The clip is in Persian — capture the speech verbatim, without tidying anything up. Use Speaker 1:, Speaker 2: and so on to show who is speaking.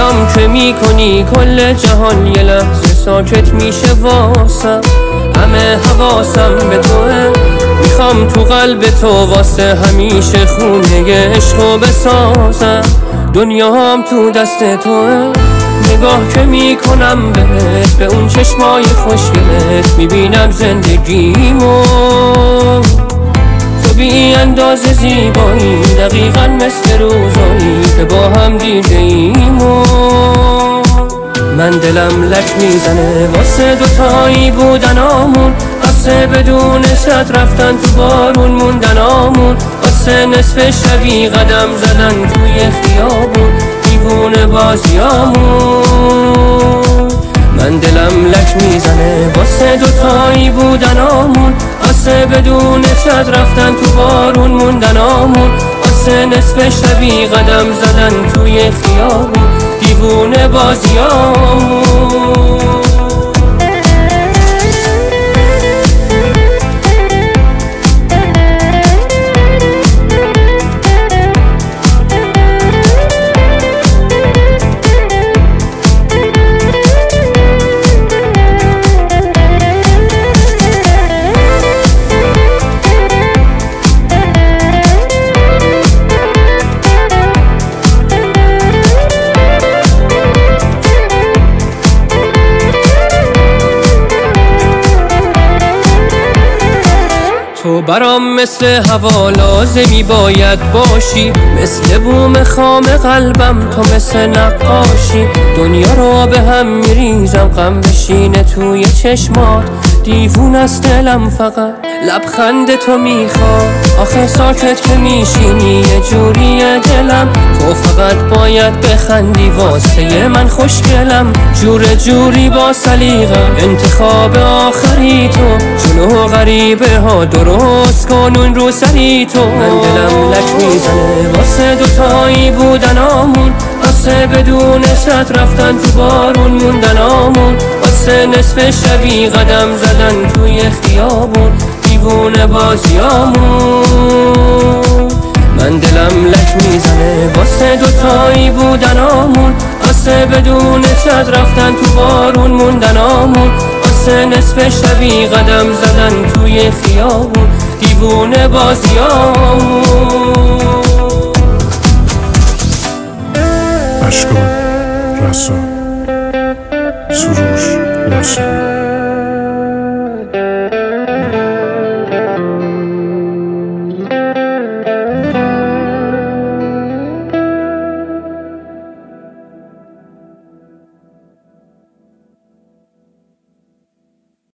Speaker 1: اقدام که میکنی کل جهان یه لحظه ساکت میشه واسم. همه حواسم به توه، میخوام تو قلب تو واسه همیشه خونه عشقو بسازم. دنیام تو دست توه، نگاه که میکنم بهت به اون چشمای خوشگلت میبینم زندگیمو. تو بی اندازه زیبایی، دقیقا مثل روزایی که با هم دیده ایمو. من دلم لک میزنه واسه دوتایی بودنامون، واسه بدون شد رفتن تو بارون موندنامون، واسه نصف شبی قدم زدن توی خیابون دیوونه بازیامون. من دلم لک میزنه واسه دوتایی بودنامون، واسه بدون شد رفتن تو بارون موندنامون، واسه نصف شبی قدم زدن توی خیابون دیوونه بازیامون. تو برام مثل هوا لازمی باید باشی، مثل بوم خام قلبم تو مثل نقاشی. دنیا رو به هم میریزم غم بشینه توی چشمات، دیوون از دلم فقط لبخند تو میخواد. آخه ساکت که میشینی یه جوری دلم، تو فقط باید بخندی واسه من خوشگلم. جور جوری با سلیقم انتخاب آخری تو، جلو غریبه ها درست کنون رو سری تو. من دلم لک میزنه واسه دوتایی بودنامون، واسه بدون شد رفتن تو بارون موندنامون، واسه نصف شبی قدم زدن توی خیابون دیوونه بازیامون. من دلم لک میزنه واسه دوتایی بودنامون، واسه بدون شد رفتن تو بارون موندنامون، واسه نصف شبی قدم زدن توی خیابون دیوونه بازیامون.
Speaker 2: اشکان رسا، سروش لاسمی.